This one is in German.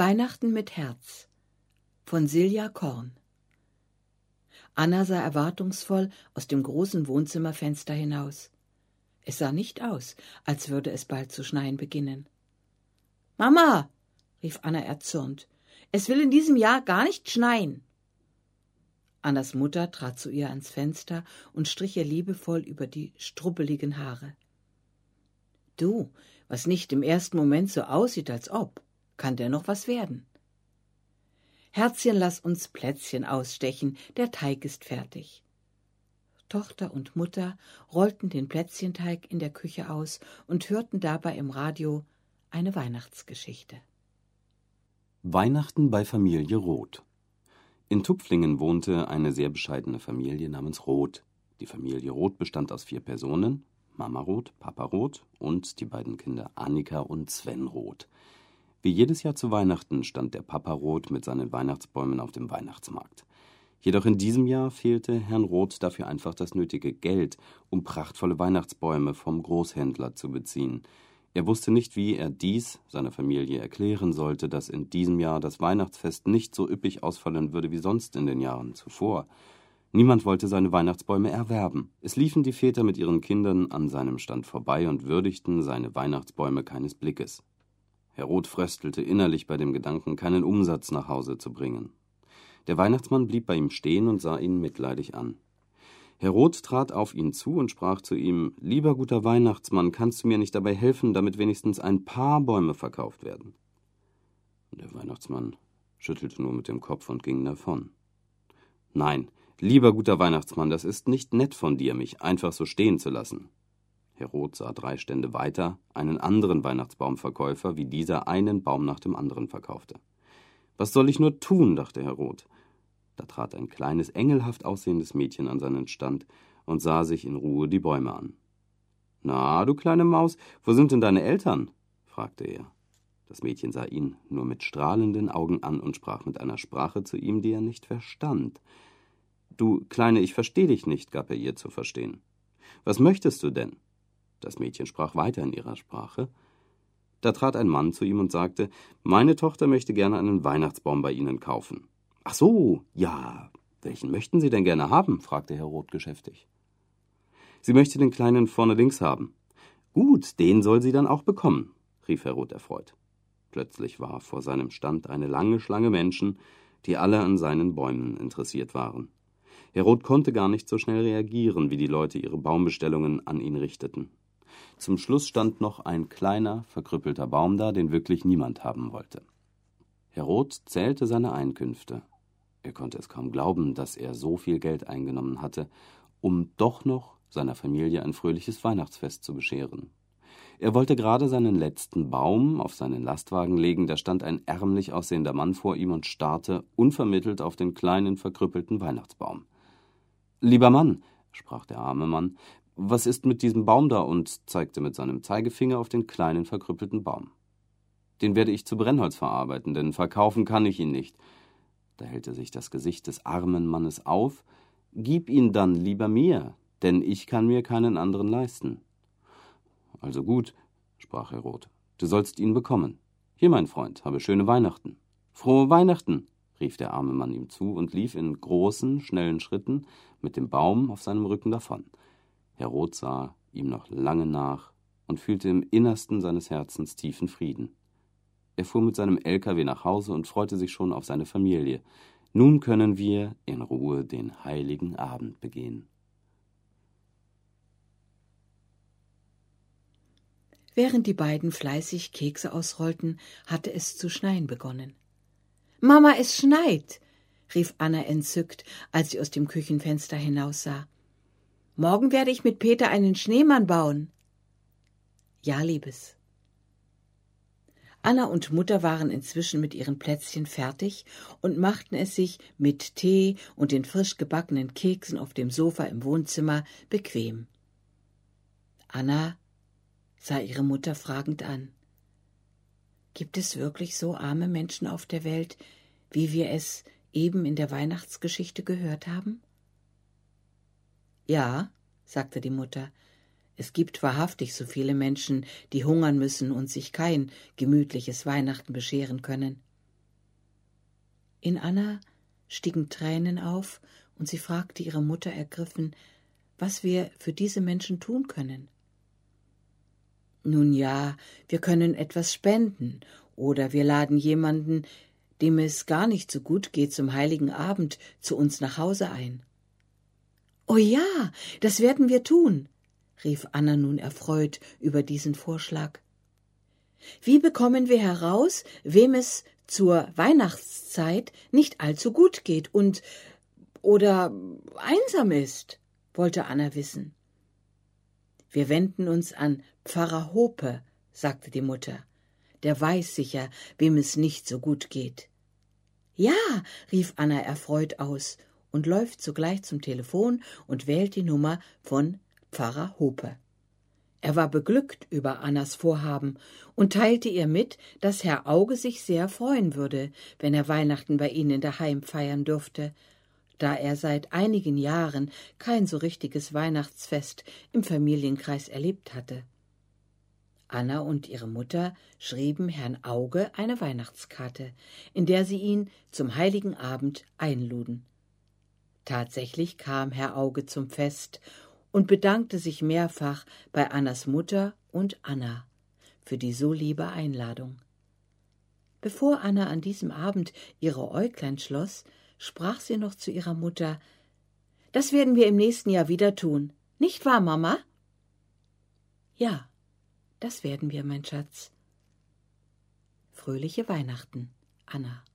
Weihnachten mit Herz von Silja Korn. Anna sah erwartungsvoll aus dem großen Wohnzimmerfenster hinaus. Es sah nicht aus, als würde es bald zu schneien beginnen. »Mama«, rief Anna erzürnt, »es will in diesem Jahr gar nicht schneien.« Annas Mutter trat zu ihr ans Fenster und strich ihr liebevoll über die struppeligen Haare. »Du, was nicht im ersten Moment so aussieht, als ob, kann dennoch was werden. Herzchen, lass uns Plätzchen ausstechen, der Teig ist fertig.« Tochter und Mutter rollten den Plätzchenteig in der Küche aus und hörten dabei im Radio eine Weihnachtsgeschichte. Weihnachten bei Familie Roth. In Tupflingen wohnte eine sehr bescheidene Familie namens Roth. Die Familie Roth bestand aus 4 Personen: Mama Roth, Papa Roth und die beiden Kinder Annika und Sven Roth. Wie jedes Jahr zu Weihnachten stand der Papa Roth mit seinen Weihnachtsbäumen auf dem Weihnachtsmarkt. Jedoch in diesem Jahr fehlte Herrn Roth dafür einfach das nötige Geld, um prachtvolle Weihnachtsbäume vom Großhändler zu beziehen. Er wusste nicht, wie er dies seiner Familie erklären sollte, dass in diesem Jahr das Weihnachtsfest nicht so üppig ausfallen würde wie sonst in den Jahren zuvor. Niemand wollte seine Weihnachtsbäume erwerben. Es liefen die Väter mit ihren Kindern an seinem Stand vorbei und würdigten seine Weihnachtsbäume keines Blickes. Herr Roth fröstelte innerlich bei dem Gedanken, keinen Umsatz nach Hause zu bringen. Der Weihnachtsmann blieb bei ihm stehen und sah ihn mitleidig an. Herr Roth trat auf ihn zu und sprach zu ihm: »Lieber guter Weihnachtsmann, kannst du mir nicht dabei helfen, damit wenigstens ein paar Bäume verkauft werden?« Und der Weihnachtsmann schüttelte nur mit dem Kopf und ging davon. »Nein, lieber guter Weihnachtsmann, das ist nicht nett von dir, mich einfach so stehen zu lassen.« Herr Roth sah 3 Stände weiter einen anderen Weihnachtsbaumverkäufer, wie dieser einen Baum nach dem anderen verkaufte. »Was soll ich nur tun?«, dachte Herr Roth. Da trat ein kleines, engelhaft aussehendes Mädchen an seinen Stand und sah sich in Ruhe die Bäume an. »Na, du kleine Maus, wo sind denn deine Eltern?«, fragte er. Das Mädchen sah ihn nur mit strahlenden Augen an und sprach mit einer Sprache zu ihm, die er nicht verstand. »Du Kleine, ich verstehe dich nicht«, gab er ihr zu verstehen. »Was möchtest du denn?« Das Mädchen sprach weiter in ihrer Sprache. Da trat ein Mann zu ihm und sagte: »Meine Tochter möchte gerne einen Weihnachtsbaum bei Ihnen kaufen.« »Ach so, ja, welchen möchten Sie denn gerne haben?«, fragte Herr Roth geschäftig. »Sie möchte den kleinen vorne links haben.« »Gut, den soll sie dann auch bekommen«, rief Herr Roth erfreut. Plötzlich war vor seinem Stand eine lange Schlange Menschen, die alle an seinen Bäumen interessiert waren. Herr Roth konnte gar nicht so schnell reagieren, wie die Leute ihre Baumbestellungen an ihn richteten. Zum Schluss stand noch ein kleiner, verkrüppelter Baum da, den wirklich niemand haben wollte. Herr Roth zählte seine Einkünfte. Er konnte es kaum glauben, dass er so viel Geld eingenommen hatte, um doch noch seiner Familie ein fröhliches Weihnachtsfest zu bescheren. Er wollte gerade seinen letzten Baum auf seinen Lastwagen legen, da stand ein ärmlich aussehender Mann vor ihm und starrte unvermittelt auf den kleinen, verkrüppelten Weihnachtsbaum. »Lieber Mann«, sprach der arme Mann, »was ist mit diesem Baum da?« und zeigte mit seinem Zeigefinger auf den kleinen, verkrüppelten Baum. »Den werde ich zu Brennholz verarbeiten, denn verkaufen kann ich ihn nicht.« Da hellte sich das Gesicht des armen Mannes auf. »Gib ihn dann lieber mir, denn ich kann mir keinen anderen leisten.« »Also gut«, sprach Herr Roth, »du sollst ihn bekommen. Hier, mein Freund, habe schöne Weihnachten.« »Frohe Weihnachten«, rief der arme Mann ihm zu und lief in großen, schnellen Schritten mit dem Baum auf seinem Rücken davon. Herr Roth sah ihm noch lange nach und fühlte im Innersten seines Herzens tiefen Frieden. Er fuhr mit seinem LKW nach Hause und freute sich schon auf seine Familie. Nun können wir in Ruhe den heiligen Abend begehen. Während die beiden fleißig Kekse ausrollten, hatte es zu schneien begonnen. »Mama, es schneit«, rief Anna entzückt, als sie aus dem Küchenfenster hinaussah. »Morgen werde ich mit Peter einen Schneemann bauen.« »Ja, Liebes.« Anna und Mutter waren inzwischen mit ihren Plätzchen fertig und machten es sich mit Tee und den frisch gebackenen Keksen auf dem Sofa im Wohnzimmer bequem. Anna sah ihre Mutter fragend an. Gibt es wirklich so arme Menschen auf der Welt, wie wir es eben in der Weihnachtsgeschichte gehört haben? Ja, sagte die Mutter, es gibt wahrhaftig so viele Menschen, die hungern müssen und sich kein gemütliches Weihnachten bescheren können. In Anna stiegen Tränen auf, und sie fragte ihre Mutter ergriffen, was wir für diese Menschen tun können. »Nun ja, wir können etwas spenden, oder wir laden jemanden, dem es gar nicht so gut geht, zum Heiligen Abend zu uns nach Hause ein.« »Oh ja, das werden wir tun«, rief Anna nun erfreut über diesen Vorschlag. »Wie bekommen wir heraus, wem es zur Weihnachtszeit nicht allzu gut geht oder einsam ist?« wollte Anna wissen. »Wir wenden uns an Pfarrer Hope«, sagte die Mutter. »Der weiß sicher, wem es nicht so gut geht.« »Ja«, rief Anna erfreut aus und läuft sogleich zum Telefon und wählt die Nummer von Pfarrer Hope. Er war beglückt über Annas Vorhaben und teilte ihr mit, dass Herr Auge sich sehr freuen würde, wenn er Weihnachten bei ihnen daheim feiern dürfte, da er seit einigen Jahren kein so richtiges Weihnachtsfest im Familienkreis erlebt hatte. Anna und ihre Mutter schrieben Herrn Auge eine Weihnachtskarte, in der sie ihn zum Heiligen Abend einluden. Tatsächlich kam Herr Auge zum Fest und bedankte sich mehrfach bei Annas Mutter und Anna für die so liebe Einladung. Bevor Anna an diesem Abend ihre Äuglein schloss, sprach sie noch zu ihrer Mutter: »Das werden wir im nächsten Jahr wieder tun. Nicht wahr, Mama?« »Ja, das werden wir, mein Schatz.« Fröhliche Weihnachten, Anna.